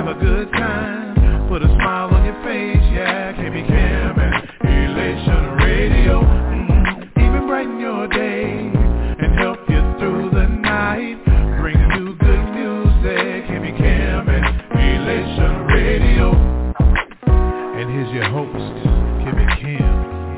have a good time. Put a smile on your face, yeah. KB Cam and Elation Radio. Even brighten your days and help you through the night. Bring you good music. KB Cam and Elation Radio. And here's your host, KB Cam.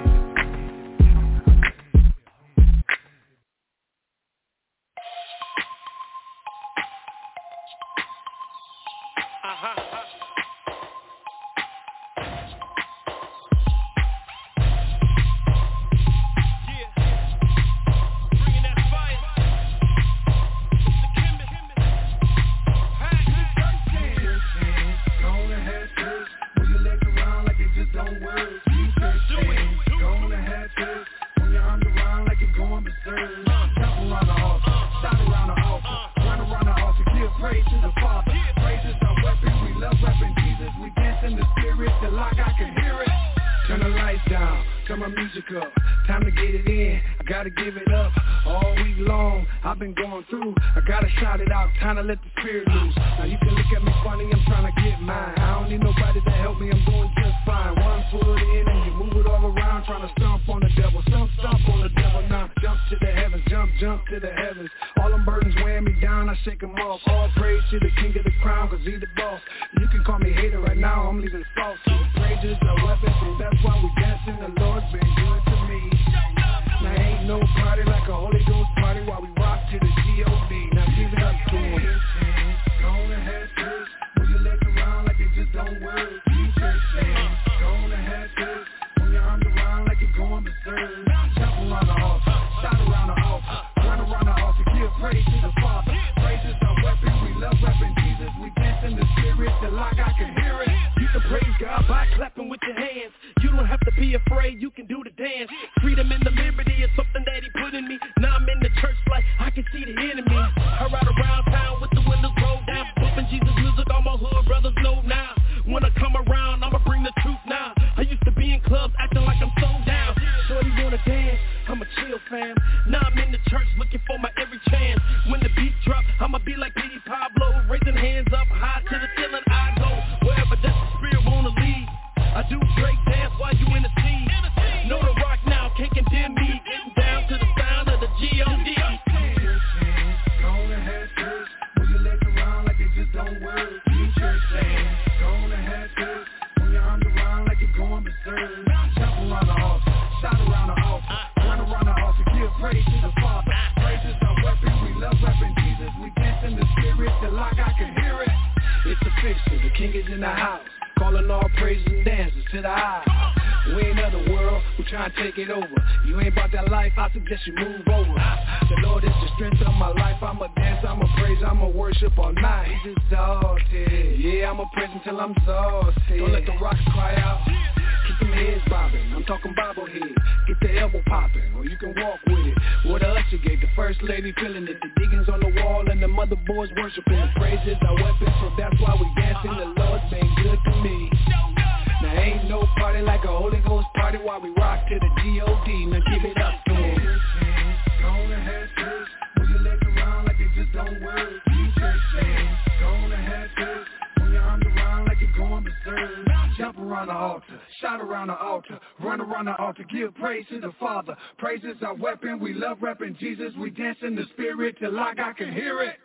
Praise is our weapon. We love rapping Jesus. We dance in the spirit till like I can hear it.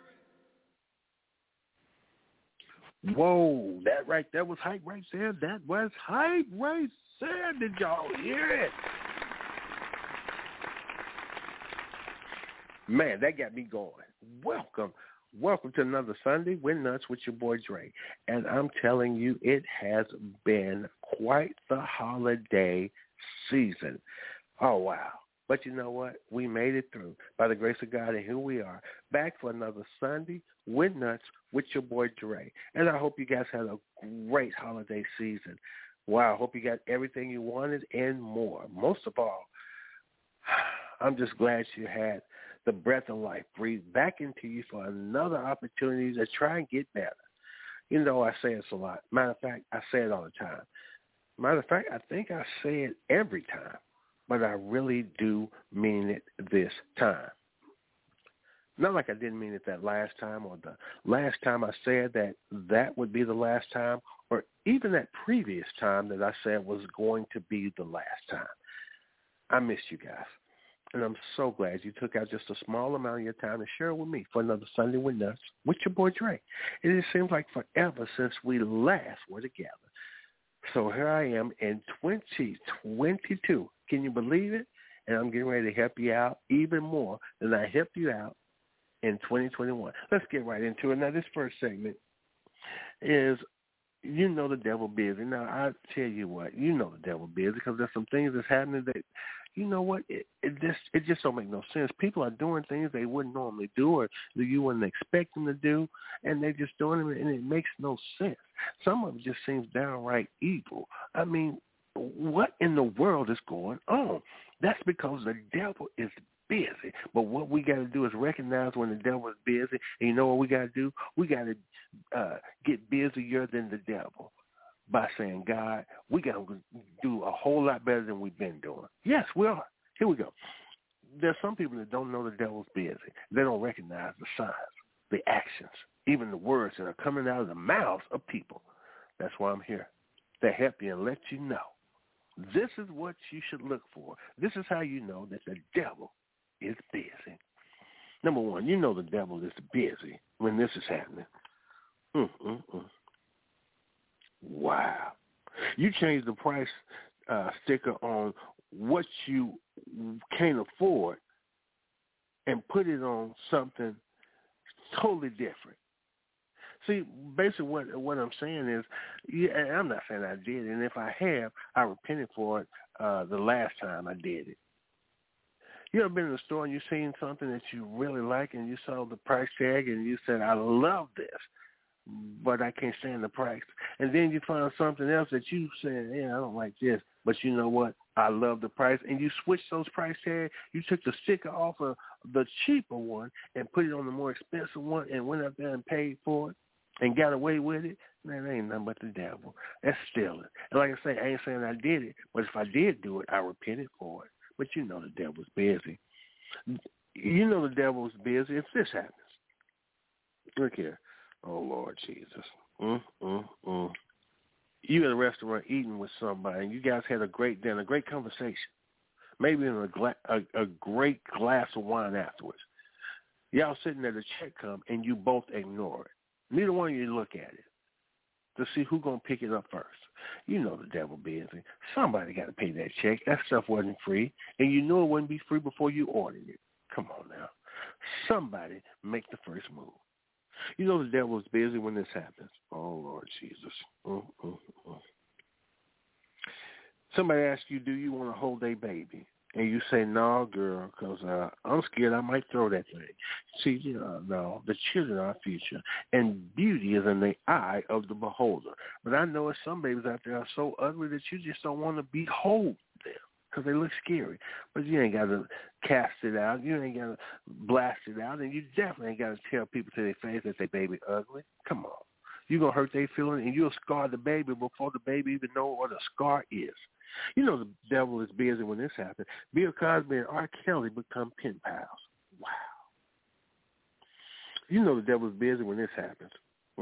Whoa, that right there was hype right there. That was hype right there. Did y'all hear it? Man, that got me going. Welcome to another Sunday with Nuts with your boy Dre. And I'm telling you, it has been quite the holiday season. Oh, wow. But you know what? We made it through by the grace of God, and here we are, back for another Sunday with Nuts with your boy Dre. And I hope you guys had a great holiday season. Wow, I hope you got everything you wanted and more. Most of all, I'm just glad you had the breath of life breathed back into you for another opportunity to try and get better. You know, I say this a lot. Matter of fact, I say it all the time. Matter of fact, I think I say it every time, but I really do mean it this time. Not like I didn't mean it that last time, or the last time I said that would be the last time, or even that previous time that I said was going to be the last time. I miss you guys. And I'm so glad you took out just a small amount of your time to share with me for another Sunday with Nuts with your boy Dre. It seems like forever since we last were together. So here I am in 2022. Can you believe it? And I'm getting ready to help you out even more than I helped you out in 2021. Let's get right into it. Now, this first segment is, you know, the devil busy. Now, I tell you what, you know the devil busy because there's some things that's happening that, you know what, it just don't make no sense. People are doing things they wouldn't normally do or that you wouldn't expect them to do, and they're just doing them, and it makes no sense. Some of it just seems downright evil. I mean, what in the world is going on? That's because the devil is busy. But what we got to do is recognize when the devil is busy, and you know what we got to do? We got to get busier than the devil by saying, God, we got to do a whole lot better than we've been doing. Yes, we are. Here we go. There's some people that don't know the devil's busy. They don't recognize the signs, the actions, even the words that are coming out of the mouths of people. That's why I'm here, to help you and let you know. This is what you should look for. This is how you know that the devil is busy. Number one, you know the devil is busy when this is happening. Wow. You change the price sticker on what you can't afford and put it on something totally different. See, basically what I'm saying is, yeah, I'm not saying I did it, and if I have, I repented for it the last time I did it. You ever been in the store and you seen something that you really like and you saw the price tag and you said, I love this, but I can't stand the price. And then you find something else that you said, yeah, I don't like this, but you know what? I love the price. And you switched those price tags. You took the sticker off of the cheaper one and put it on the more expensive one and went up there and paid for it and got away with it. Man, that ain't nothing but the devil. That's stealing. And like I say, I ain't saying I did it, but if I did do it, I repented for it. But you know the devil's busy. You know the devil's busy if this happens. Look here. Oh, Lord Jesus. You at a restaurant eating with somebody, and you guys had a great dinner, a great conversation, maybe in a great glass of wine afterwards. Y'all sitting there, the check come, and you both ignore it. Neither one of you look at it to see who's going to pick it up first. You know the devil busy. Somebody got to pay that check. That stuff wasn't free, and you knew it wouldn't be free before you ordered it. Come on now. Somebody make the first move. You know the devil is busy when this happens. Oh, Lord Jesus. Somebody asks you, do you want to hold a baby? And you say, no, girl, because I'm scared I might throw that thing. See, no, the children are our future, and beauty is in the eye of the beholder. But I know some babies out there are so ugly that you just don't want to behold them because they look scary. But you ain't got to cast it out. You ain't got to blast it out, and you definitely ain't got to tell people to their face that their baby ugly. Come on. You're going to hurt their feelings, and you'll scar the baby before the baby even knows what a scar is. You know the devil is busy when this happens. Bill Cosby and R. Kelly become pen pals. Wow. You know the devil is busy when this happens.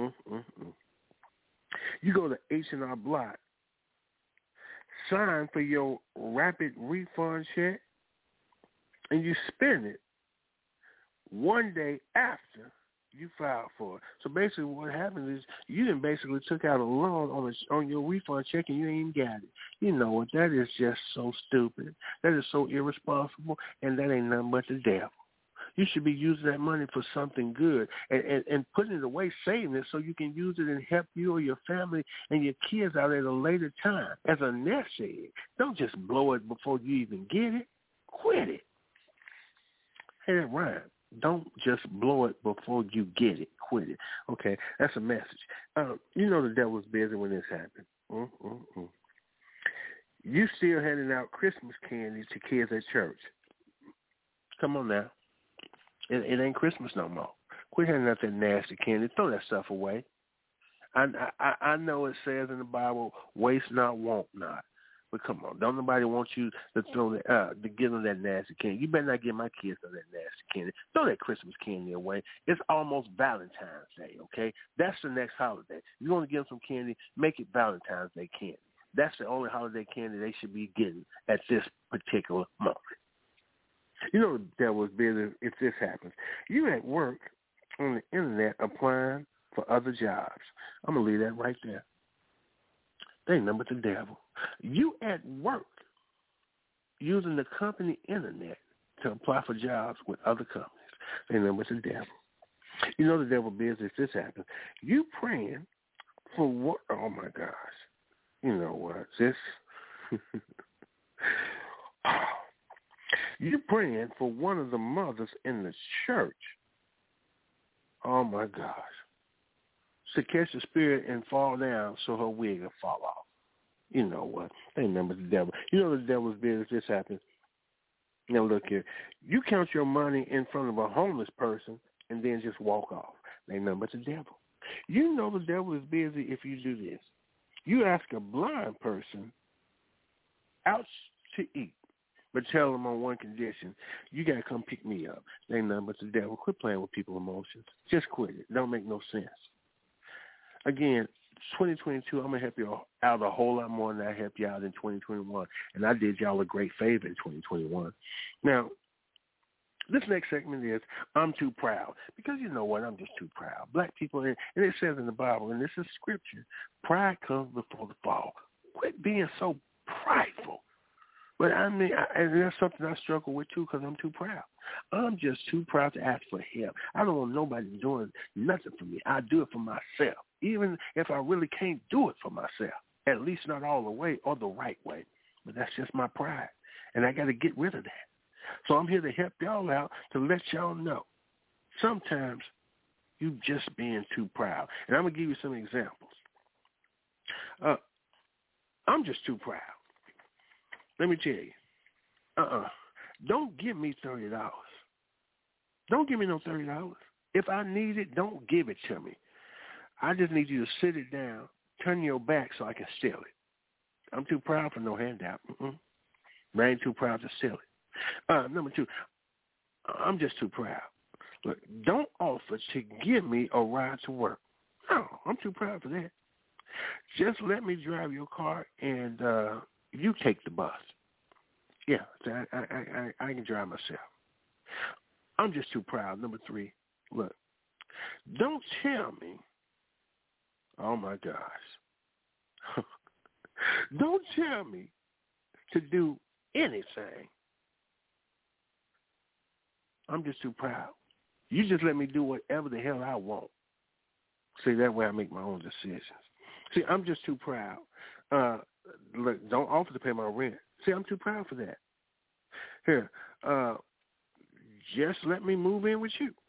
You go to H&R Block, sign for your rapid refund check, and you spend it one day after you filed for it. So basically what happens is you done basically took out a loan on your refund check and you ain't even got it. You know what? That is just so stupid. That is so irresponsible, and that ain't nothing but the devil. You should be using that money for something good and putting it away, saving it so you can use it and help you or your family and your kids out at a later time as a nest egg. Don't just blow it before you even get it. Quit it. Hey, that rhyme. Don't just blow it before you get it. Quit it. Okay, that's a message. You know the devil's busy when this happens. You still handing out Christmas candy to kids at church. Come on now. It ain't Christmas no more. Quit handing out that nasty candy. Throw that stuff away. I know it says in the Bible, waste not, want not. But come on, don't nobody want you to throw to give them that nasty candy. You better not give my kids that nasty candy. Throw that Christmas candy away. It's almost Valentine's Day, okay? That's the next holiday. You want to give them some candy, make it Valentine's Day candy. That's the only holiday candy they should be getting at this particular moment. You know the devil is busy if this happens. You at work on the internet applying for other jobs. I'm going to leave that right there. They ain't nothing but the devil. You at work using the company internet to apply for jobs with other companies. They ain't nothing but the devil. You know the devil busy if this happens. You praying for what? Oh, my gosh. You know what? This... You praying for one of the mothers in the church. Oh, my gosh. To catch the spirit and fall down so her wig will fall off. You know what? They remember the devil. You know the devil's business. This happens. Now, look here. You count your money in front of a homeless person and then just walk off. They remember the devil. You know the devil is busy if you do this. You ask a blind person out to eat, but tell them on one condition: you got to come pick me up. They ain't nothing but the devil. Quit playing with people's emotions. Just quit it. Don't make no sense. Again, 2022, I'm going to help you out a whole lot more than I helped you out in 2021. And I did y'all a great favor in 2021. Now, this next segment is I'm too proud. Because you know what? I'm just too proud. Black people, and it says in the Bible, and this is scripture, pride comes before the fall. Quit being so prideful. But I mean, and that's something I struggle with too because I'm too proud. I'm just too proud to ask for help. I don't want nobody doing nothing for me. I do it for myself, even if I really can't do it for myself, at least not all the way or the right way. But that's just my pride, and I got to get rid of that. So I'm here to help y'all out to let y'all know sometimes you just being too proud. And I'm going to give you some examples. I'm just too proud. Let me tell you, don't give me $30. Don't give me no $30. If I need it, don't give it to me. I just need you to sit it down, turn your back so I can steal it. I'm too proud for no handout. But I ain't too proud to steal it. Number two, I'm just too proud. Look, don't offer to give me a ride to work. No, I'm too proud for that. Just let me drive your car and you take the bus. Yeah, I can drive myself. I'm just too proud. Number three, look, don't tell me, oh my gosh, don't tell me to do anything. I'm just too proud. You just let me do whatever the hell I want. See, that way I make my own decisions. See, I'm just too proud. Look, don't offer to pay my rent. See, I'm too proud for that. Here, just let me move in with you.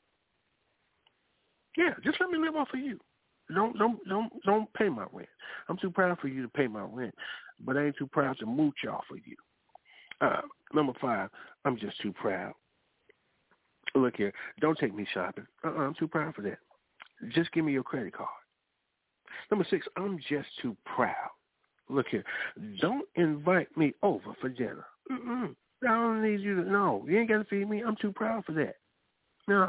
Yeah, just let me live off of you. Don't pay my rent. I'm too proud for you to pay my rent, but I ain't too proud to mooch off of you. Number 5, I'm just too proud. Look here, don't take me shopping. I'm too proud for that. Just give me your credit card. Number 6, I'm just too proud. Look here, don't invite me over for dinner. I don't need you to know. You ain't got to feed me. I'm too proud for that. No.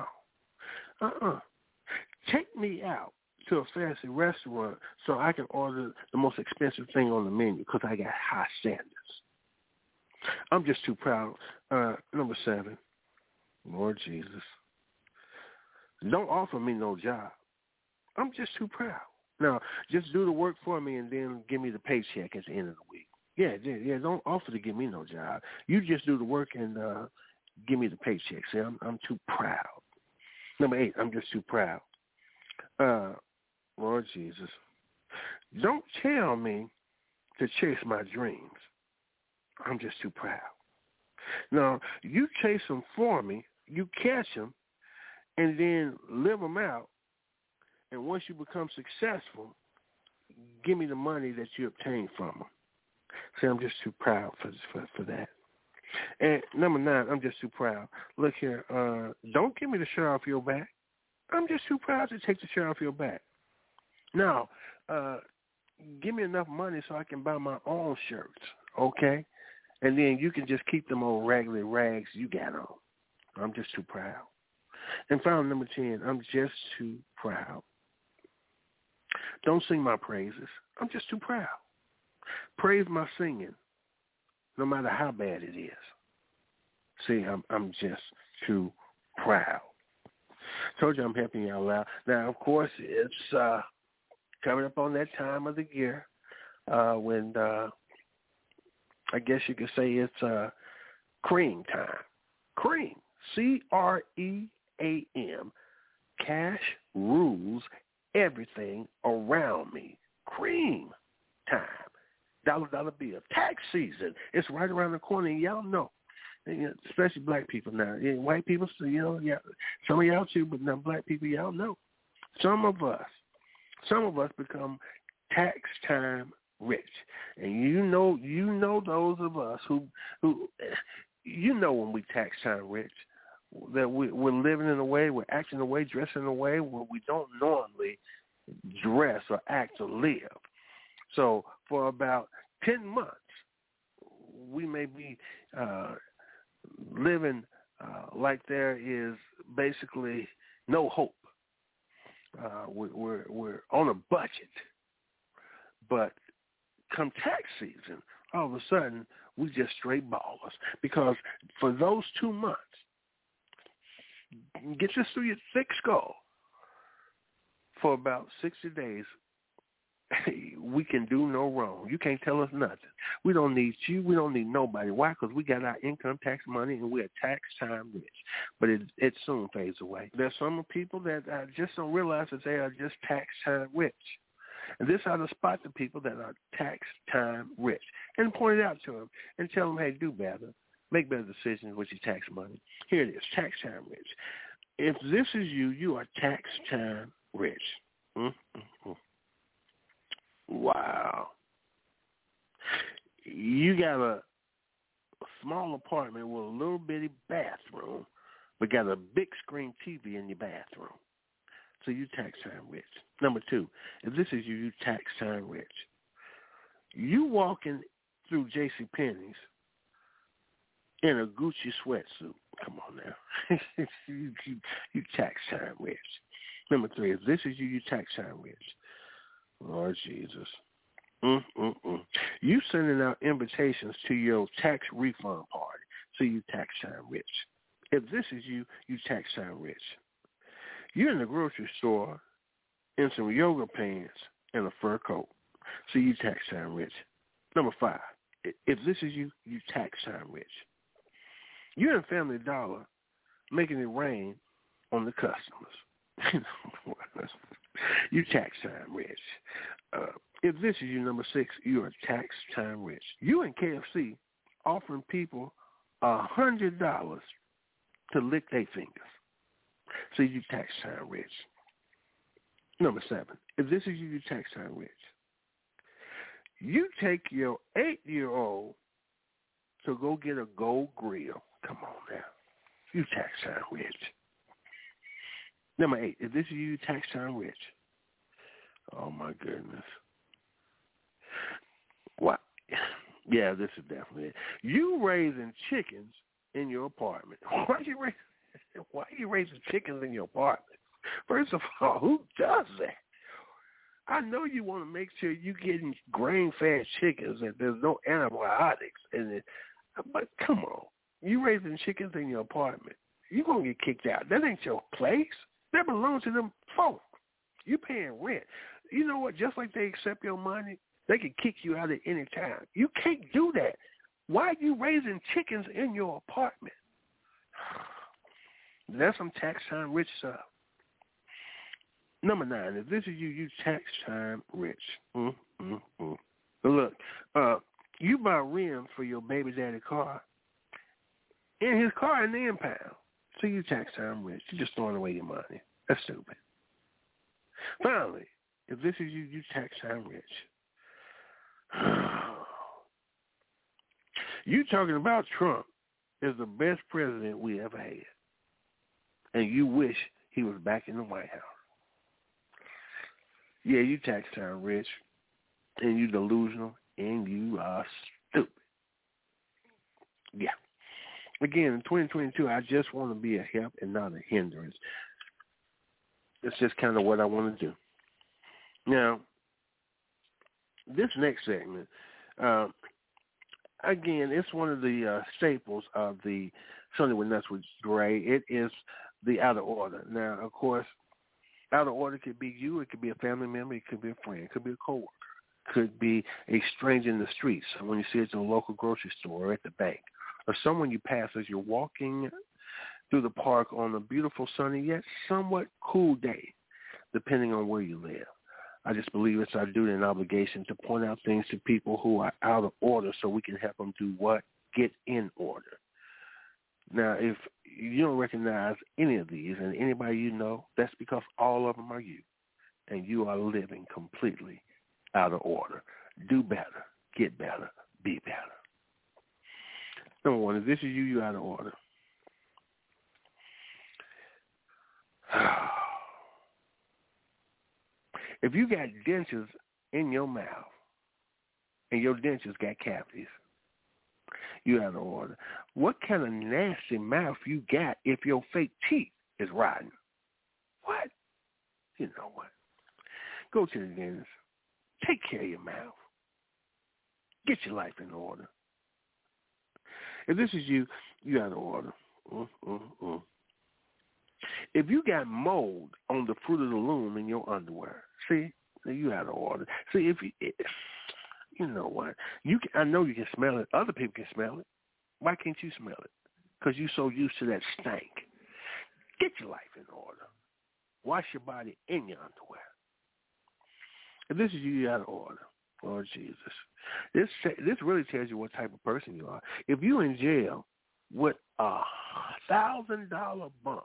Take me out to a fancy restaurant so I can order the most expensive thing on the menu because I got high standards. I'm just too proud. Number 7, Lord Jesus. Don't offer me no job. I'm just too proud. Now, just do the work for me and then give me the paycheck at the end of the week. Yeah, don't offer to give me no job. You just do the work and give me the paycheck. See, I'm too proud. Number 8, I'm just too proud. Lord Jesus. Don't tell me to chase my dreams. I'm just too proud. Now, you chase them for me, you catch them, and then live them out. And once you become successful, give me the money that you obtained from them. See, I'm just too proud for that. And number 9, I'm just too proud. Look here, don't give me the shirt off your back. I'm just too proud to take the shirt off your back. Now, give me enough money so I can buy my own shirts, okay? And then you can just keep them old raggedy rags you got on. I'm just too proud. And final number 10, I'm just too proud. Don't sing my praises. I'm just too proud. Praise my singing, no matter how bad it is. See, I'm just too proud. Told you I'm helping you out loud. Now, of course, it's coming up on that time of the year when I guess you could say it's cream time. Cream, CREAM. Cash rules everything around me. Cream time. Dollar bill. Tax season. It's right around the corner, and y'all know. Especially black people now. White people, yeah, some of y'all too, but now black people, y'all know. Some of us become tax time rich. And you know those of us who when we tax time rich, that we're living in a way, we're acting in a way, dressing in a way where we don't normally dress or act or live. So for about 10 months, we may be living like there is basically no hope. We're on a budget, but come tax season, all of a sudden we just straight ballers, because for those 2 months, get this through your thick skull, for about 60 days, we can do no wrong. You can't tell us nothing. We don't need you. We don't need nobody. Why? Because we got our income tax money and we're tax time rich. But it soon fades away. There's some people that just don't realize that they are just tax time rich. And this is how to spot the people that are tax time rich. And point it out to them and tell them, hey, do better. Make better decisions with your tax money. Here it is, tax time rich. If this is you, you are tax time rich. Mm-hmm. Wow. You got a small apartment with a little bitty bathroom, but got a big screen TV in your bathroom. So you tax time rich. Number 2, if this is you, you tax time rich. You walking through JCPenney's in a Gucci sweatsuit. Come on now. you tax time rich. Number 3, if this is you, you tax time rich. Lord Jesus. You sending out invitations to your tax refund party, so you tax time rich. If this is you, you tax time rich. You're in the grocery store in some yoga pants and a fur coat, so you tax time rich. Number 5, if this is you, you tax time rich. You're in Family Dollar making it rain on the customers. You tax time rich. If this is you, number 6, you are tax time rich. You in KFC offering people $100 to lick their fingers. So you tax time rich. Number 7, if this is you, you tax time rich. You take your 8-year-old to go get a gold grill. Come on now. You tax time rich. Number 8, if this is you, tax time rich. Oh, my goodness. What? Yeah, this is definitely it. You raising chickens in your apartment. Why are you raising chickens in your apartment? First of all, who does that? I know you want to make sure you're getting grain-fed chickens and there's no antibiotics in it. But come on. You raising chickens in your apartment. You're going to get kicked out. That ain't your place. That belongs to them folk. You paying rent. You know what? Just like they accept your money, they can kick you out at any time. You can't do that. Why are you raising chickens in your apartment? That's some tax time rich stuff. Number 9, if this is you, you tax time rich. Look, you buy rims for your baby daddy car, and his car in the impound. So you tax time rich. You're just throwing away your money. That's stupid. Finally, if this is you, you tax time rich. You talking about Trump is the best president we ever had. And you wish he was back in the White House. Yeah, you tax time rich, and you delusional, and you are stupid. Yeah. again, in 2022, I just want to be a help and not a hindrance. It's just kind of what I want to do. Now, this next segment, again, it's one of the staples of the Sunday with Nuts with Dre. It is the out of order. Now, of course, out of order could be you. It could be a family member. It could be a friend. It could be a coworker. It could be a stranger in the streets, someone you see at your local grocery store or at the bank, or someone you pass as you're walking through the park on a beautiful, sunny, yet somewhat cool day, depending on where you live. I just believe it's our duty and obligation to point out things to people who are out of order so we can help them do what? Get in order. Now, if you don't recognize any of these and anybody you know, that's because all of them are you, and you are living completely out of order. Do better, get better, be better. Number one, if this is you, you're out of order. If you got dentures in your mouth and your dentures got cavities, you out of order. What kind of nasty mouth you got if your fake teeth is rotten? What? You know what? Go to the dentist. Take care of your mouth. Get your life in order. If this is you, you out of order. If you got mold on the Fruit of the Loom in your underwear, see, you out of order. See, if you know what, I know you can smell it. Other people can smell it. Why can't you smell it? Because you're so used to that stank. Get your life in order. Wash your body in your underwear. If this is you, you're out of order. Lord Jesus. This really tells you what type of person you are. If you're in jail with $1,000 bond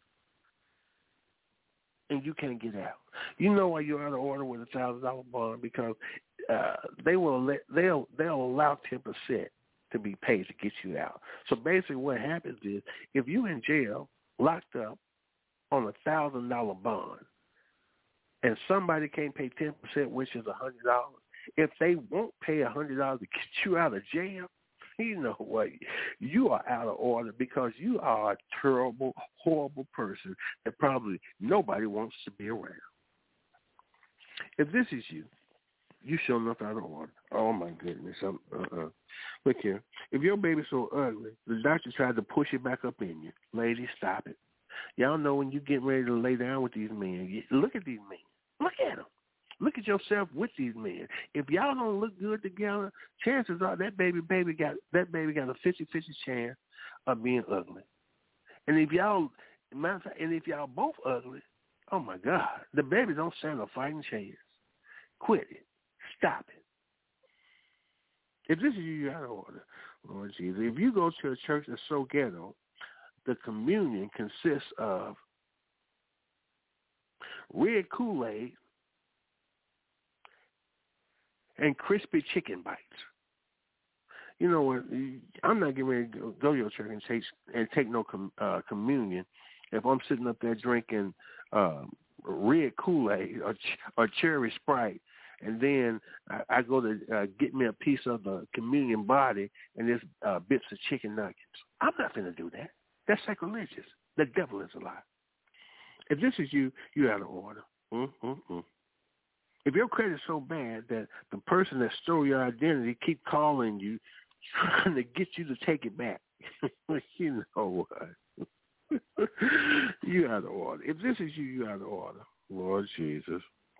and you can't get out, you know why you're out of order with $1,000 bond? Because they'll allow 10% to be paid to get you out. So basically, what happens is if you're in jail, locked up on $1,000 bond, and somebody can't pay 10%, which is $100, if they won't pay $100 to get you out of jail, you know what? You are out of order because you are a terrible, horrible person that probably nobody wants to be around. If this is you, you sure enough out of order. Oh, my goodness. Look here. If your baby's so ugly, the doctor tried to push it back up in you. Ladies, stop it. Y'all know when you get ready to lay down with these men, look at these men. Look at them. Look at yourself with these men. If y'all don't look good together, chances are that baby got a 50-50 chance of being ugly. And if y'all both ugly, oh my God, the baby don't stand a fighting chance. Quit it. Stop it. If this is you, you're out of order, Lord Jesus. If you go to a church that's so ghetto, the communion consists of red Kool-Aid and crispy chicken bites. You know what? I'm not getting ready to go to your church and take no communion if I'm sitting up there drinking red Kool-Aid or cherry Sprite, and then I go to get me a piece of the communion body and there's bits of chicken nuggets. I'm not going to do that. That's sacrilegious. The devil is a lie. If this is you, you're out of order. If your credit's so bad that the person that stole your identity keep calling you, trying to get you to take it back, you know what? You're out of order. If this is you, you're out of order. Lord Jesus.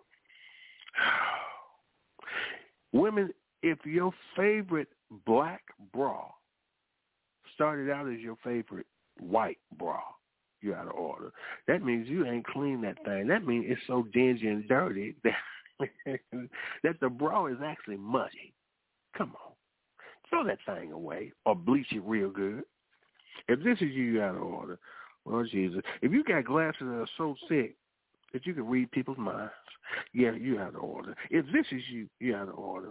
Women, if your favorite black bra started out as your favorite white bra, you're out of order. That means you ain't cleaned that thing. That means it's so dingy and dirty that the bra is actually muddy. Come on. Throw that thing away or bleach it real good. If this is you, you're out of order. Lord Jesus. If you got glasses that are so thick that you can read people's minds, yeah, you're out of order. If this is you, you're out of order.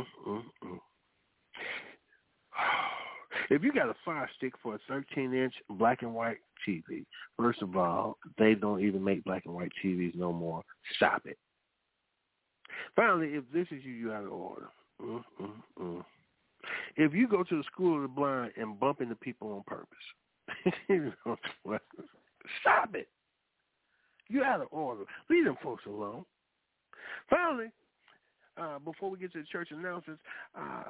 If you got a fire stick for a 13-inch black and white TV, first of all, they don't even make black and white TVs no more. Stop it. Finally, if this is you, you're out of order. If you go to the school of the blind and bump into people on purpose, you know what? Stop it. You're out of order. Leave them folks alone. Finally, before we get to the church announcements, I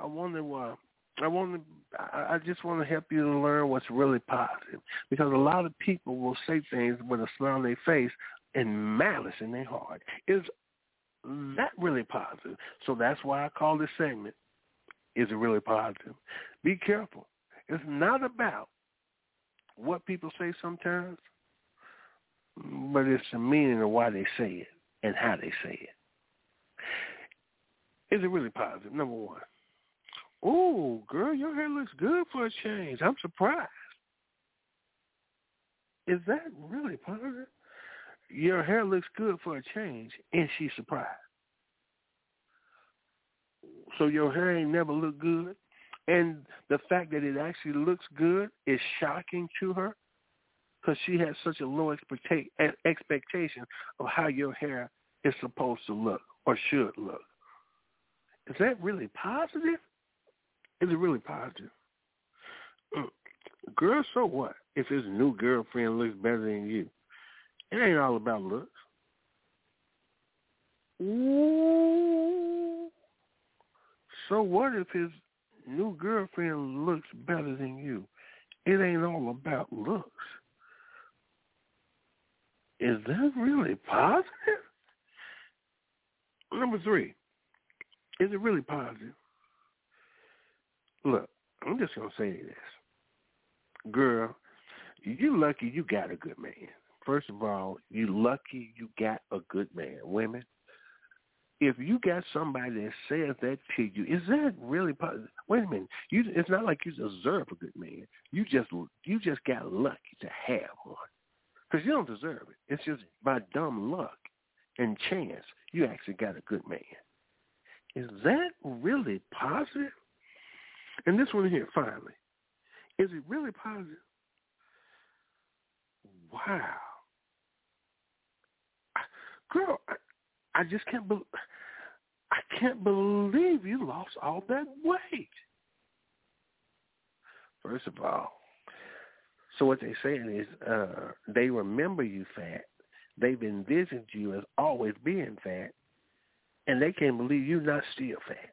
just want to help you to learn what's really positive, because a lot of people will say things with a smile on their face and malice in their heart. Is that really positive? So that's why I call this segment, Is It Really Positive? Be careful. It's not about what people say sometimes, but it's the meaning of why they say it and how they say it. Is it really positive? Number one. Oh, girl, your hair looks good for a change. I'm surprised. Is that really positive? Your hair looks good for a change, and she's surprised. So your hair ain't never looked good, and the fact that it actually looks good is shocking to her, because she has such a low expectation of how your hair is supposed to look or should look. Is that really positive? Is it really positive? Girl, so what if his new girlfriend looks better than you? It ain't all about looks. Ooh. So what if his new girlfriend looks better than you? It ain't all about looks. Is that really positive? Number 3, is it really positive? Look, I'm just going to say this. Girl, you lucky you got a good man. First of all, you lucky you got a good man. Women, if you got somebody that says that to you, is that really positive? Wait a minute. It's not like you deserve a good man. You just got lucky to have one. Because you don't deserve it. It's just by dumb luck and chance you actually got a good man. Is that really positive? And this one here, finally, is it really positive? Wow. Girl, I just can't believe you lost all that weight. First of all, so what they're saying is they remember you fat. They've envisioned you as always being fat, and they can't believe you're not still fat.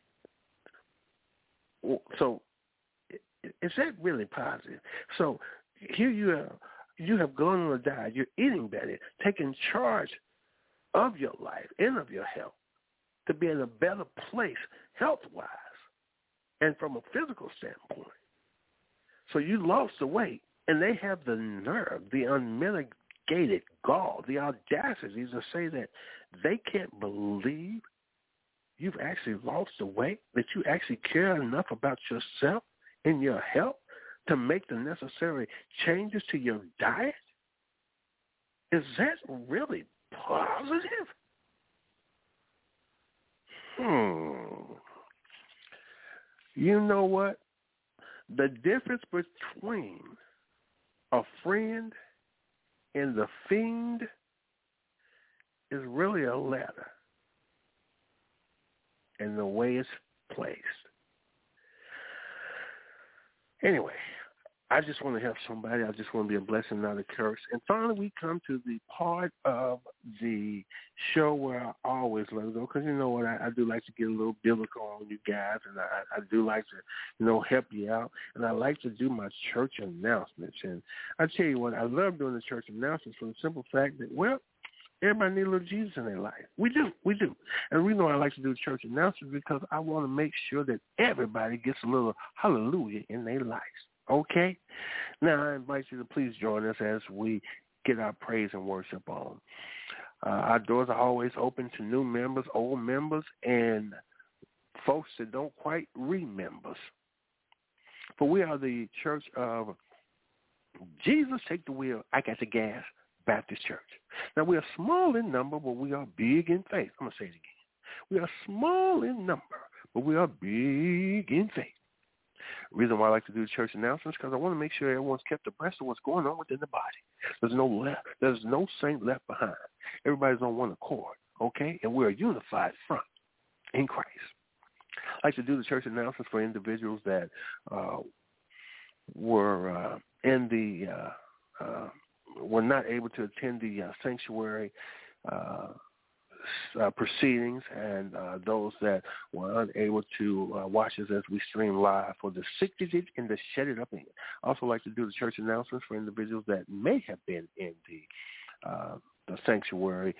So is that really positive? So here you have gone on a diet. You're eating better, taking charge of your life and of your health to be in a better place health-wise and from a physical standpoint. So you lost the weight, and they have the nerve, the unmitigated gall, the audacity to say that they can't believe you've actually lost the weight, that you actually care enough about yourself and your health to make the necessary changes to your diet? Is that really positive? You know what? The difference between a friend and the fiend is really a letter and the way it's placed. Anyway, I just want to help somebody. I just want to be a blessing, not a curse. And finally, we come to the part of the show where I always let it go, because you know what, I do like to get a little biblical on you guys, and I do like to, help you out. And I like to do my church announcements. And I tell you what, I love doing the church announcements for the simple fact that, well, everybody needs a little Jesus in their life. We do. And we know I like to do church announcements because I want to make sure that everybody gets a little hallelujah in their lives. Okay? Now, I invite you to please join us as we get our praise and worship on. Our doors are always open to new members, old members, and folks that don't quite remember. For we are the church of Jesus Take the Wheel, I Got the Gas Baptist Church. Now, we are small in number, but we are big in faith. I'm going to say it again. We are small in number, but we are big in faith. The reason why I like to do church announcements is because I want to make sure everyone's kept abreast of what's going on within the body. There's no saint left behind. Everybody's on one accord, okay? And we're a unified front in Christ. I'd like to do the church announcements for individuals that were were not able to attend the sanctuary proceedings, and those that were unable to watch us as we stream live for the 60th and the Shut It Up in. I also like to do the church announcements for individuals that may have been in the sanctuary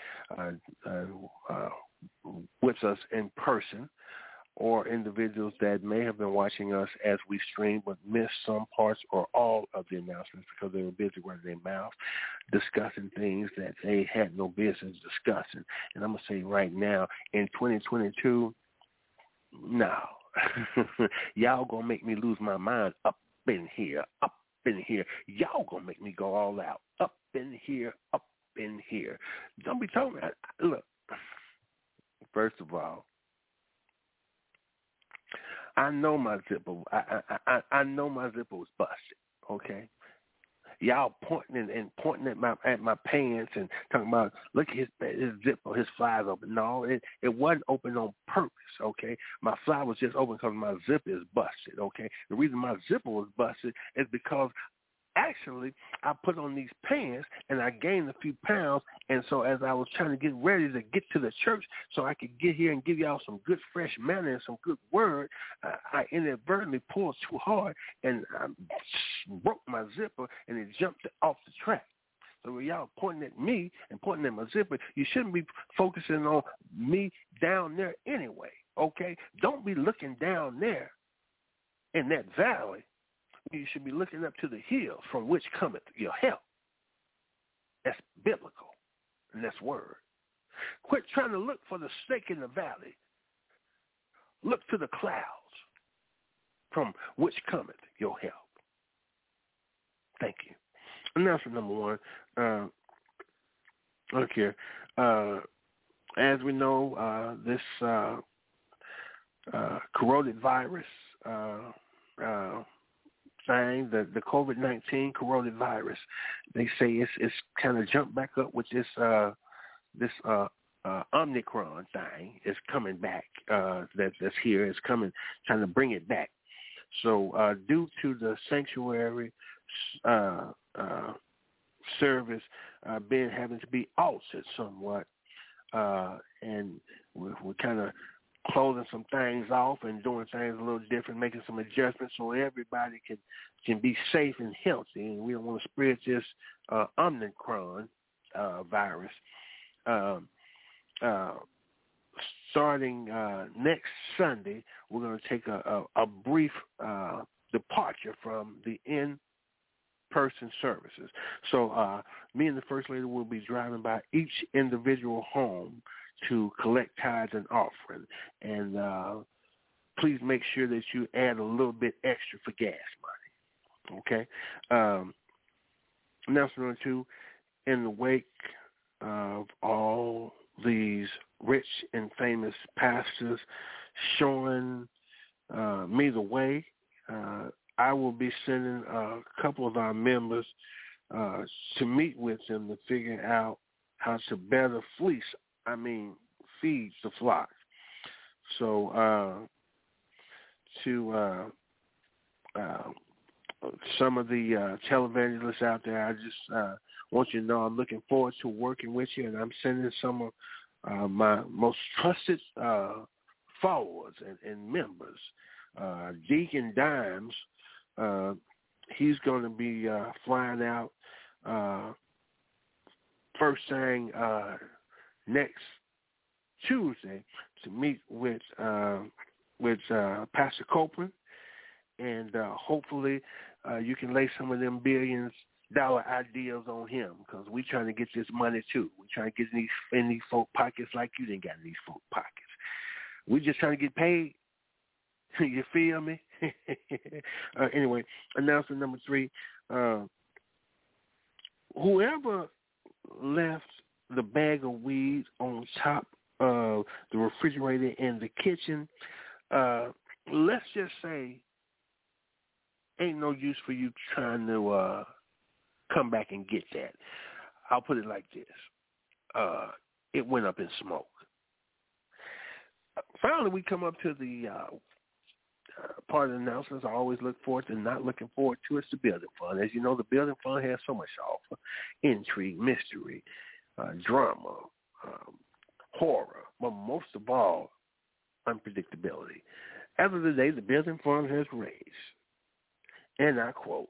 with us in person, or individuals that may have been watching us as we stream but missed some parts or all of the announcements because they were busy running their mouth, discussing things that they had no business discussing. And I'm going to say right now, in 2022, no. Y'all going to make me lose my mind up in here. Y'all going to make me go all out. Up in here. Don't be talking about, look, first of all, I know my zipper. I know my zipper was busted. Okay, y'all pointing at my pants and talking about, look at his zipper, his fly's open. No, it wasn't open on purpose. Okay, my fly was just open because my zipper is busted. Okay, the reason my zipper was busted is because actually I put on these pants and I gained a few pounds, and so as I was trying to get ready to get to the church so I could get here and give y'all some good fresh manna and some good word, I inadvertently pulled too hard and I broke my zipper and it jumped off the track. So when y'all pointing at me and pointing at my zipper, you shouldn't be focusing on me down there anyway, okay? Don't be looking down there in that valley. You should be looking up to the hills from which cometh your help. That's biblical, and that's word. Quit trying to look for the snake in the valley. Look to the clouds from which cometh your help. Thank you. Announcement number one. Look here. As we know, this coronavirus thing, the COVID-19 coronavirus, they say it's kind of jumped back up with this Omicron thing. Is coming back. That's here. It's coming, trying to bring it back. So due to the sanctuary service having to be altered somewhat, and we're kind of closing some things off and doing things a little different, making some adjustments so everybody can be safe and healthy, and we don't want to spread this Omicron virus. Starting next Sunday, we're going to take a brief departure from the in-person services. So me and the First Lady will be driving by each individual home to collect tithes and offering. And please make sure that you add a little bit extra for gas money. Okay? Announcement number 2, in the wake of all these rich and famous pastors showing me the way, I will be sending a couple of our members to meet with them to figure out how to better feed the flock. So to some of the televangelists out there, I just want you to know I'm looking forward to working with you, and I'm sending some of my most trusted followers and members. Deacon Dimes, he's going to be flying out first thing next Tuesday to meet with Pastor Copeland, and hopefully you can lay some of them billions-dollar ideas on him, because we trying to get this money too. We trying to get in these folk pockets like you didn't got in these folk pockets. We just trying to get paid. You feel me? Anyway, announcement number 3. Whoever left the bag of weed on top of the refrigerator in the kitchen, let's just say ain't no use for you trying to come back and get that. I'll put it like this. It went up in smoke. Finally, we come up to the part of the announcements I always look forward to, not looking forward to, is the Building Fund. As you know, the Building Fund has so much to offer: intrigue, mystery, drama, horror, but most of all, unpredictability. As of today, the Building Fund has raised, and I quote,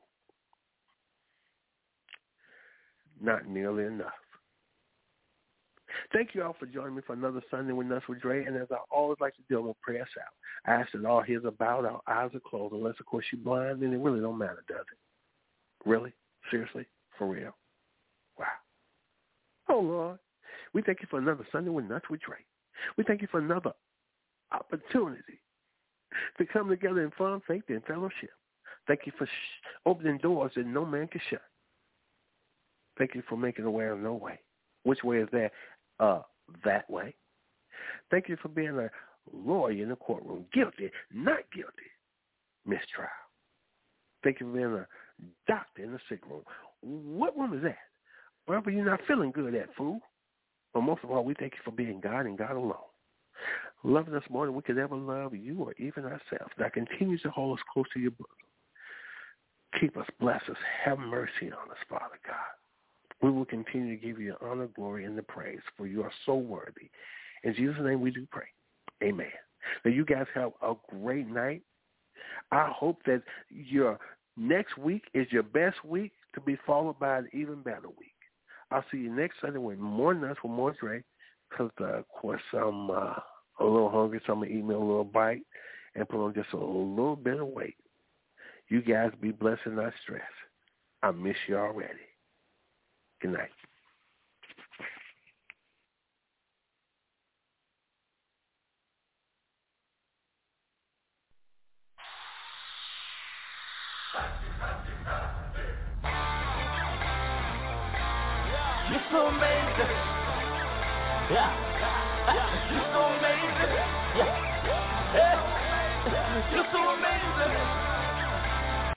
"Not nearly enough." Thank you all for joining me for another Sunday with Nuts with Dre, and as I always like to do, I'm going to pray us out. I ask that all heads are bowed, our eyes are closed, unless, of course, you're blind, and it really don't matter, does it? Really? Seriously? For real? Wow. Oh, Lord. We thank you for another Sunday with Nuts with Dre. We thank you for another opportunity to come together in fun, faith, and fellowship. Thank you for opening doors that no man can shut. Thank you for making a way of no way. Which way is that? That way. Thank you for being a lawyer in the courtroom. Guilty, not guilty. Mistrial. Thank you for being a doctor in the sick room. What room is that? Wherever you're not feeling good at, fool. But most of all, we thank you for being God and God alone. Loving us more than we could ever love you or even ourselves. That continues to hold us close to your bosom. Keep us, bless us, have mercy on us, Father God. We will continue to give you the honor, glory, and the praise, for you are so worthy. In Jesus' name we do pray. Amen. Now, you guys have a great night. I hope that your next week is your best week to be followed by an even better week. I'll see you next Sunday with more Nuts with more Dre, because, of course, I'm a little hungry, so I'm going to eat me a little bite and put on just a little bit of weight. You guys be blessed and not stressed. I miss you already. Good night. You're so amazing. Yeah. You're so amazing. Yeah. You're so amazing.